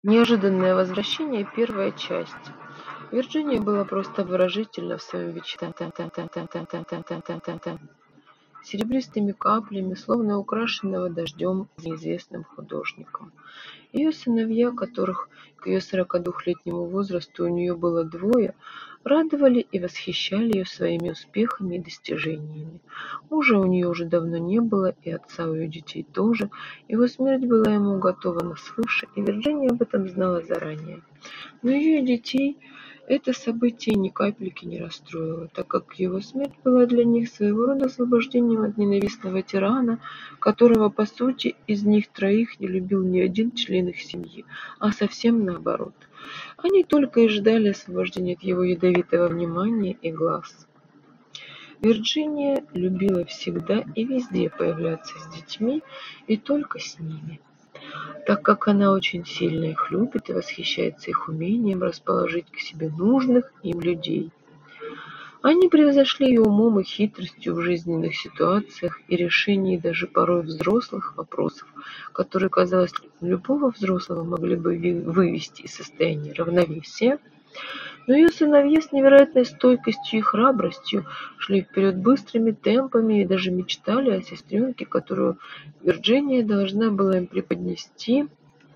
Неожиданное возвращение. Первая часть. Вирджиния была просто обворожительна в своем серебристыми каплями, словно украшенного дождем неизвестным художником. Ее сыновья, которых к ее 42-летнему возрасту у нее было двое, радовали и восхищали ее своими успехами и достижениями. Мужа у нее уже давно не было, и отца у ее детей тоже. Его смерть была ему уготована свыше, и Вирджиния об этом знала заранее. Но ее детей это событие ни капельки не расстроило, так как его смерть была для них своего рода освобождением от ненавистного тирана, которого, по сути, из них троих не любил ни один член их семьи, а совсем наоборот. Они только и ждали освобождения от его ядовитого внимания и глаз. Вирджиния любила всегда и везде появляться с детьми, и только с ними. Так как она очень сильно их любит и восхищается их умением расположить к себе нужных им людей. Они превзошли ее умом и хитростью в жизненных ситуациях и решении даже порой взрослых вопросов, которые, казалось, любого взрослого могли бы вывести из состояния равновесия. Но ее сыновья с невероятной стойкостью и храбростью шли вперед быстрыми темпами и даже мечтали о сестренке, которую Вирджиния должна была им преподнести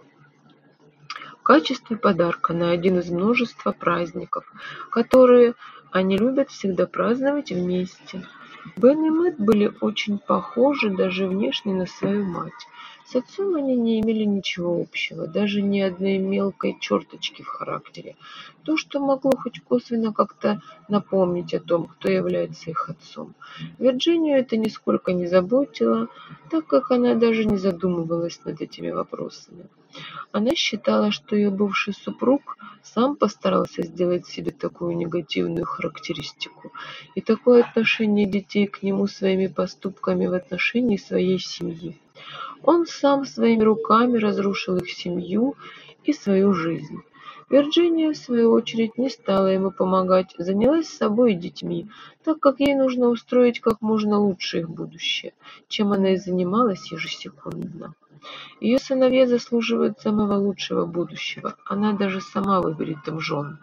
в качестве подарка на один из множества праздников, которые они любят всегда праздновать вместе. Бен и Мэтт были очень похожи даже внешне на свою мать. С отцом они не имели ничего общего, даже ни одной мелкой черточки в характере. То, что могло хоть косвенно как-то напомнить о том, кто является их отцом. Вирджинию это нисколько не заботило, так как она даже не задумывалась над этими вопросами. Она считала, что ее бывший супруг сам постарался сделать себе такую негативную характеристику и такое отношение детей к нему своими поступками в отношении своей семьи. Он сам своими руками разрушил их семью и свою жизнь. Вирджиния, в свою очередь, не стала ему помогать, занялась собой и детьми, так как ей нужно устроить как можно лучше их будущее, чем она и занималась ежесекундно. Ее сыновья заслуживают самого лучшего будущего. Она даже сама выберет им жен.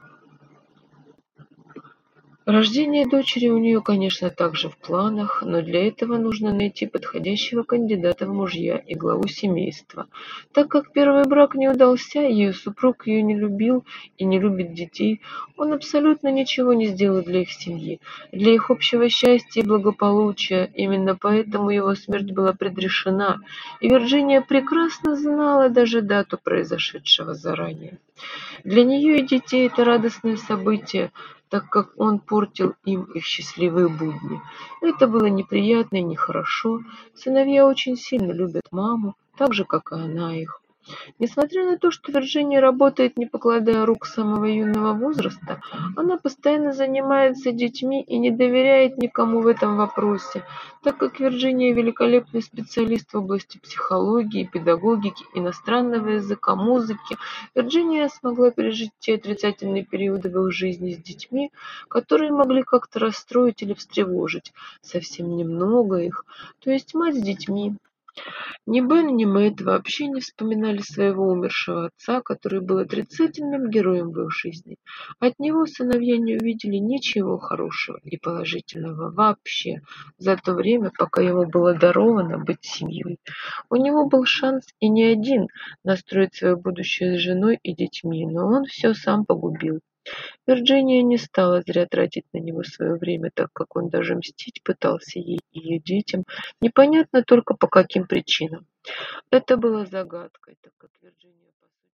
Рождение дочери у нее, конечно, также в планах, но для этого нужно найти подходящего кандидата в мужья и главу семейства. Так как первый брак не удался, ее супруг ее не любил и не любит детей, он абсолютно ничего не сделал для их семьи, для их общего счастья и благополучия. Именно поэтому его смерть была предрешена, и Вирджиния прекрасно знала даже дату произошедшего заранее. Для нее и детей это радостное событие, так как он портил им их счастливые будни. Это было неприятно и нехорошо. Сыновья очень сильно любят маму, так же, как и она их. Несмотря на то, что Вирджиния работает, не покладая рук с самого юного возраста, она постоянно занимается детьми и не доверяет никому в этом вопросе, так как Вирджиния великолепный специалист в области психологии, педагогики, иностранного языка, музыки. Вирджиния смогла пережить те отрицательные периоды в их жизни с детьми, которые могли как-то расстроить или встревожить. Совсем немного их, то есть мать с детьми. Ни Бен, ни Мэтт вообще не вспоминали своего умершего отца, который был отрицательным героем в их жизни. От него сыновья не увидели ничего хорошего и положительного вообще за то время, пока ему было даровано быть семьей. У него был шанс и не один настроить свое будущее с женой и детьми, но он все сам погубил. Вирджиния не стала зря тратить на него свое время, так как он даже мстить пытался ей и ее детям, непонятно только по каким причинам. Это было загадкой, так как Вирджиния